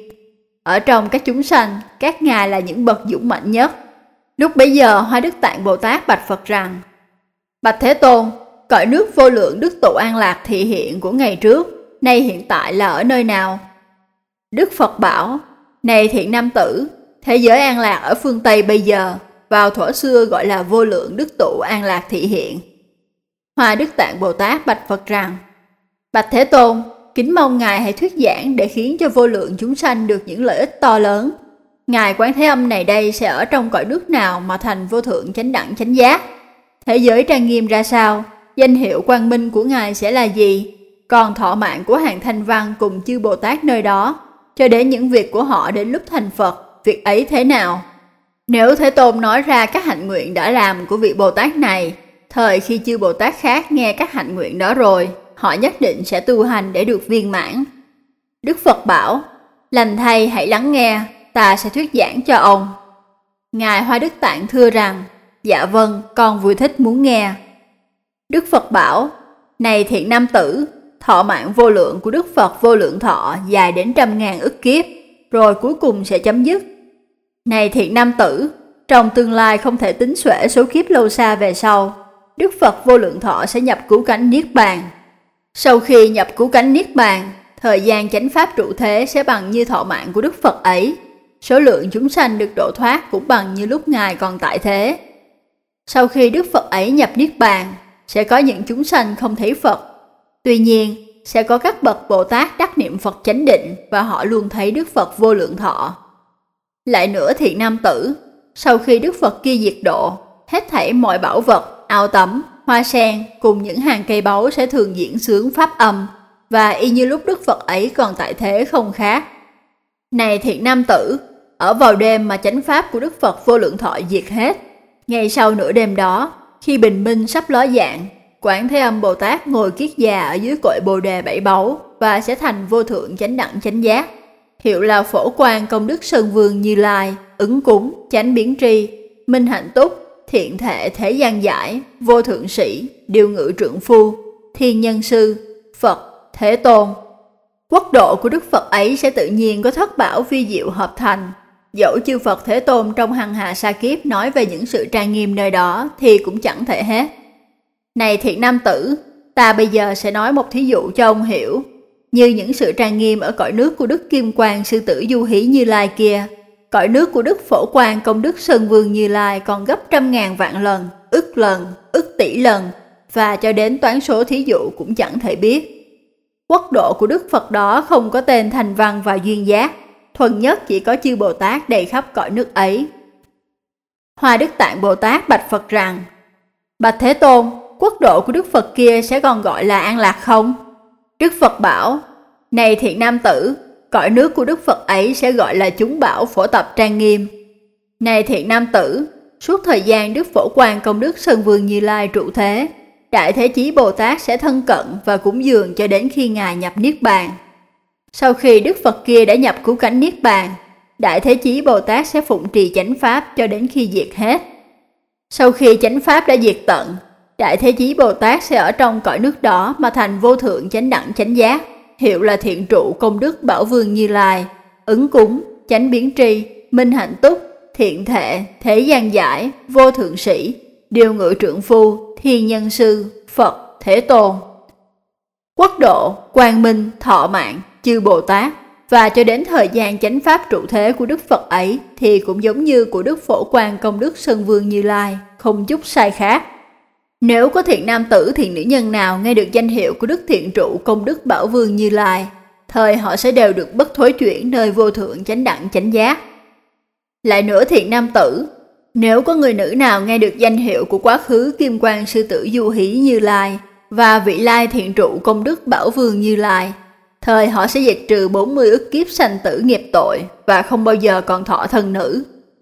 Speaker 1: Ở trong các chúng sanh, các ngài là những bậc dũng mạnh nhất. Lúc bấy giờ, Hoa Đức Tạng Bồ Tát bạch Phật rằng: Bạch Thế Tôn, cõi nước vô lượng đức tụ an lạc thị hiện của ngày trước, nay hiện tại là ở nơi nào? Đức Phật bảo: Này thiện nam tử, thế giới an lạc ở phương Tây bây giờ, vào thuở xưa gọi là vô lượng đức tụ an lạc thị hiện. Hoa Đức Tạng Bồ Tát bạch Phật rằng: Bạch Thế Tôn, kính mong Ngài hãy thuyết giảng để khiến cho vô lượng chúng sanh được những lợi ích to lớn. Ngài Quán Thế Âm này đây sẽ ở trong cõi nước nào mà thành vô thượng chánh đẳng chánh giác? Thế giới trang nghiêm ra sao? Danh hiệu quang minh của Ngài sẽ là gì? Còn thọ mạng của hàng thanh văn cùng chư Bồ Tát nơi đó, cho đến những việc của họ đến lúc thành Phật, việc ấy thế nào? Nếu Thế Tôn nói ra các hạnh nguyện đã làm của vị Bồ Tát này, thời khi chư Bồ Tát khác nghe các hạnh nguyện đó rồi, họ nhất định sẽ tu hành để được viên mãn. Đức Phật bảo: Lành thay, hãy lắng nghe, ta sẽ thuyết giảng cho ông. Ngài Hoa Đức Tạng thưa rằng: Dạ vâng, con vui thích muốn nghe. Đức Phật bảo: Này thiện nam tử, thọ mạng vô lượng của Đức Phật vô lượng thọ dài đến trăm ngàn ức kiếp, rồi cuối cùng sẽ chấm dứt. Này thiện nam tử, trong tương lai không thể tính xuể số kiếp lâu xa về sau, Đức Phật vô lượng thọ sẽ nhập cứu cánh Niết Bàn. Sau khi nhập cứu cánh Niết Bàn, thời gian chánh pháp trụ thế sẽ bằng như thọ mạng của Đức Phật ấy. Số lượng chúng sanh được độ thoát cũng bằng như lúc Ngài còn tại thế. Sau khi Đức Phật ấy nhập Niết Bàn, sẽ có những chúng sanh không thấy Phật. Tuy nhiên, sẽ có các bậc Bồ Tát đắc niệm Phật chánh định và họ luôn thấy Đức Phật vô lượng thọ. Lại nữa thiện nam tử, sau khi Đức Phật kia diệt độ, hết thảy mọi bảo vật, ao tắm, hoa sen cùng những hàng cây báu sẽ thường diễn xướng pháp âm, và y như lúc Đức Phật ấy còn tại thế không khác. Này thiện nam tử, ở vào đêm mà chánh pháp của Đức Phật vô lượng thọ diệt hết, ngay sau nửa đêm đó, khi bình minh sắp ló dạng, Quán Thế Âm Bồ Tát ngồi kiết già ở dưới cội Bồ Đề bảy báu và sẽ thành vô thượng chánh đẳng chánh giác, hiệu là Phổ Quang Công Đức Sơn Vương Như Lai, Ứng Cúng, Chánh Biến Tri, Minh Hạnh Túc, Thiện Thệ Thế Gian Giải, Vô Thượng Sĩ, Điều Ngự Trượng Phu, Thiên Nhân Sư, Phật, Thế Tôn. Quốc độ của Đức Phật ấy sẽ tự nhiên có thất bảo vi diệu hợp thành. Dẫu chư Phật Thế Tôn trong hằng hà sa kiếp nói về những sự trang nghiêm nơi đó thì cũng chẳng thể hết. Này thiện nam tử, ta bây giờ sẽ nói một thí dụ cho ông hiểu. Như những sự trang nghiêm ở cõi nước của Đức Kim Quang Sư Tử Du Hí Như Lai kia, cõi nước của Đức Phổ Quang Công Đức Sơn Vương Như Lai còn gấp trăm ngàn vạn lần, ức lần, ức tỷ lần, và cho đến toán số thí dụ cũng chẳng thể biết. Quốc độ của Đức Phật đó không có tên thành văn và duyên giác, thuần nhất chỉ có chư Bồ Tát đầy khắp cõi nước ấy. Hoa Đức Tạng Bồ Tát bạch Phật rằng: Bạch Thế Tôn, quốc độ của Đức Phật kia sẽ còn gọi là an lạc không? Đức Phật bảo: Này thiện nam tử, cõi nước của Đức Phật ấy sẽ gọi là chúng bảo phổ tập trang nghiêm. Này thiện nam tử, suốt thời gian Đức Phổ Quang Công Đức Sơn Vương Như Lai trụ thế, Đại Thế Chí Bồ Tát sẽ thân cận và cúng dường cho đến khi Ngài nhập Niết Bàn. Sau khi Đức Phật kia đã nhập cứu cánh Niết Bàn, Đại Thế Chí Bồ Tát sẽ phụng trì chánh pháp cho đến khi diệt hết. Sau khi chánh pháp đã diệt tận, Đại Thế Chí Bồ Tát sẽ ở trong cõi nước đó mà thành vô thượng chánh đẳng chánh giác, hiệu là Thiện Trụ Công Đức Bảo Vương Như Lai, Ứng Cúng, Chánh Biến Tri, Minh Hạnh Túc, Thiện Thệ, Thế Gian Giải, Vô Thượng Sĩ, Điều Ngự Trượng Phu, Thiên Nhân Sư, Phật, Thế Tôn. Quốc độ, quang minh, thọ mạng, chư Bồ Tát, và cho đến thời gian chánh pháp trụ thế của Đức Phật ấy thì cũng giống như của Đức Phổ Quang Công Đức Sơn Vương Như Lai, không chút sai khác. Nếu có thiện nam tử thiện nữ nhân nào nghe được danh hiệu của Đức Thiện Trụ Công Đức Bảo Vương Như Lai, thời họ sẽ đều được bất thối chuyển nơi vô thượng chánh đẳng chánh giác. Lại nữa thiện nam tử, nếu có người nữ nào nghe được danh hiệu của quá khứ Kim Quang Sư Tử Du Hí Như Lai và vị lai Thiện Trụ Công Đức Bảo Vương Như Lai, thời họ sẽ diệt trừ bốn mươi ức kiếp sanh tử nghiệp tội và không bao giờ còn thọ thân nữ.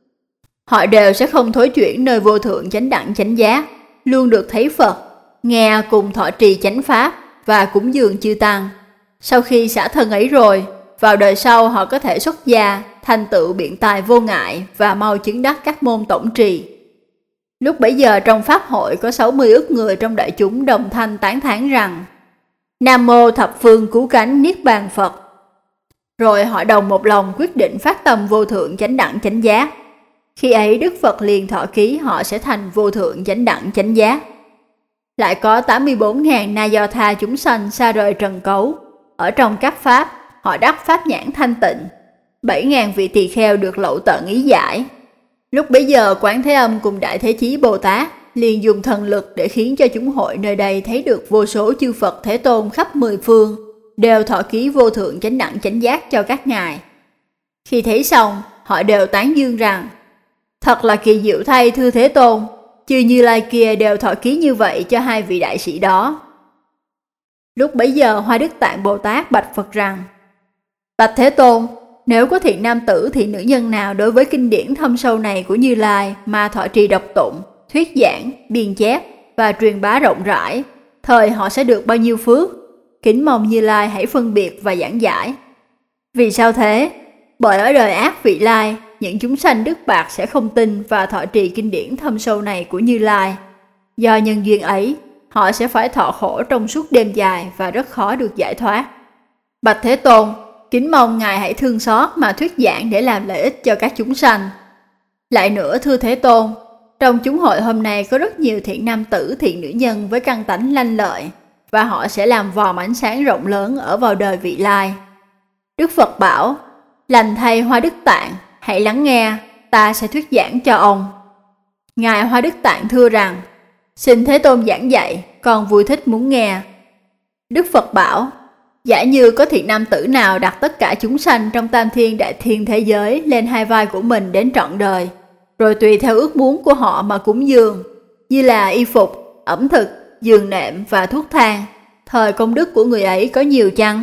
Speaker 1: Họ đều sẽ không thối chuyển nơi vô thượng chánh đẳng chánh giác, luôn được thấy Phật, nghe cùng thọ trì chánh pháp và cúng dường chư tăng. sau khi xả thân ấy rồi, vào đời sau họ có thể xuất gia, thành tựu biện tài vô ngại và mau chứng đắc các môn tổng trì. Lúc bấy giờ trong pháp hội có sáu mươi ức người trong đại chúng đồng thanh tán thán rằng: Nam mô thập phương cứu cánh Niết Bàn Phật. Rồi họ đồng một lòng quyết định phát tâm vô thượng chánh đẳng chánh giác. Khi ấy Đức Phật liền thọ ký họ sẽ thành vô thượng chánh đẳng chánh giác. Lại có tám mươi bốn nghìn na do tha chúng sanh xa rời trần cấu, ở trong các pháp họ đắc pháp nhãn thanh tịnh. Bảy nghìn vị tỳ kheo được lậu tận ý giải. Lúc bấy giờ Quán Thế Âm cùng Đại Thế Chí Bồ Tát liền dùng thần lực để khiến cho chúng hội nơi đây thấy được vô số chư Phật Thế Tôn khắp mười phương đều thọ ký vô thượng chánh đẳng chánh giác cho các ngài. Khi thấy xong, họ đều tán dương rằng: Thật là kỳ diệu thay thưa Thế Tôn, chư Như Lai kia đều thọ ký như vậy cho hai vị đại sĩ đó. Lúc bấy giờ Hoa Đức Tạng Bồ Tát bạch Phật rằng: Bạch Thế Tôn, nếu có thiện nam tử thì nữ nhân nào đối với kinh điển thâm sâu này của Như Lai mà thọ trì đọc tụng, thuyết giảng, biên chép và truyền bá rộng rãi, thời họ sẽ được bao nhiêu phước? Kính mong Như Lai hãy phân biệt và giảng giải. Vì sao thế? Bởi ở đời ác vị lai, những chúng sanh đức bạc sẽ không tin và thọ trì kinh điển thâm sâu này của Như Lai. Do nhân duyên ấy, họ sẽ phải thọ khổ trong suốt đêm dài và rất khó được giải thoát. Bạch Thế Tôn, kính mong Ngài hãy thương xót mà thuyết giảng để làm lợi ích cho các chúng sanh. Lại nữa thưa Thế Tôn, trong chúng hội hôm nay có rất nhiều thiện nam tử thiện nữ nhân với căn tánh lanh lợi, và họ sẽ làm vòm ánh sáng rộng lớn ở vào đời vị lai. Đức Phật bảo: Lành thay Hoa Đức Tạng, hãy lắng nghe, ta sẽ thuyết giảng cho ông. Ngài Hoa Đức Tạng thưa rằng: Xin Thế Tôn giảng dạy, con vui thích muốn nghe. Đức Phật bảo: Giả như có thiện nam tử nào đặt tất cả chúng sanh trong tam thiên đại thiên thế giới lên hai vai của mình đến trọn đời, rồi tùy theo ước muốn của họ mà cúng dường, như là y phục, ẩm thực, giường nệm và thuốc thang, thời công đức của người ấy có nhiều chăng?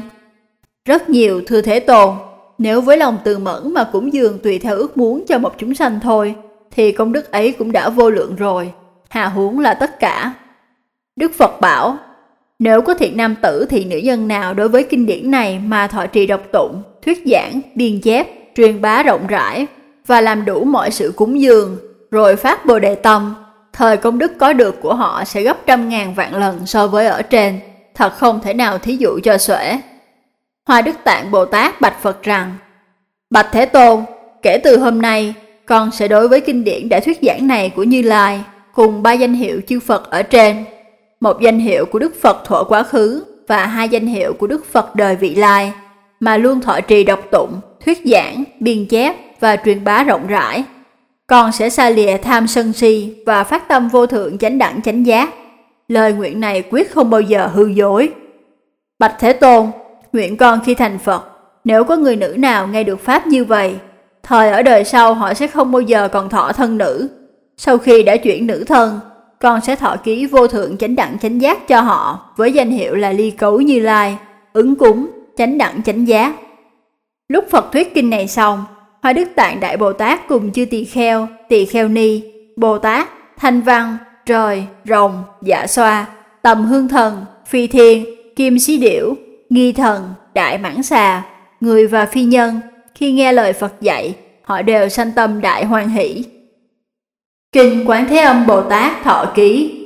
Speaker 1: Rất nhiều thưa Thế Tôn. Nếu với lòng từ mẫn mà cúng dường tùy theo ước muốn cho một chúng sanh thôi, thì công đức ấy cũng đã vô lượng rồi, hà huống là tất cả. Đức Phật bảo: Nếu có thiện nam tử thì nữ nhân nào đối với kinh điển này mà thọ trì đọc tụng, thuyết giảng, biên chép, truyền bá rộng rãi và làm đủ mọi sự cúng dường, rồi phát Bồ Đề tâm, thời công đức có được của họ sẽ gấp trăm ngàn vạn lần so với ở trên, thật không thể nào thí dụ cho xuể. Hoa Đức Tạng Bồ Tát bạch Phật rằng: Bạch Thế Tôn, kể từ hôm nay, con sẽ đối với kinh điển đã thuyết giảng này của Như Lai cùng ba danh hiệu chư Phật ở trên, một danh hiệu của Đức Phật thuở quá khứ và hai danh hiệu của Đức Phật đời vị lai, mà luôn thọ trì đọc tụng, thuyết giảng, biên chép và truyền bá rộng rãi. Con sẽ xa lìa tham sân si và phát tâm vô thượng chánh đẳng chánh giác. Lời nguyện này quyết không bao giờ hư dối. Bạch Thế Tôn, nguyện con khi thành Phật, nếu có người nữ nào nghe được pháp như vậy, thời ở đời sau họ sẽ không bao giờ còn thọ thân nữ. Sau khi đã chuyển nữ thân, con sẽ thọ ký vô thượng chánh đẳng chánh giác cho họ với danh hiệu là Ly Cấu Như Lai, ứng cúng, chánh đẳng chánh giác. Lúc Phật thuyết kinh này xong, Hoa Đức Tạng Đại Bồ Tát cùng chư tỳ kheo, tỳ kheo ni, Bồ Tát, Thanh Văn, Trời, Rồng, Dạ Xoa, Tầm Hương Thần, Phi Thiên, Kim Xí Điểu, Nghi Thần, Đại Mãng Xà, người và phi nhân, khi nghe lời Phật dạy, họ đều sanh tâm đại hoan hỷ. Kinh Quán Thế Âm Bồ Tát Thọ Ký.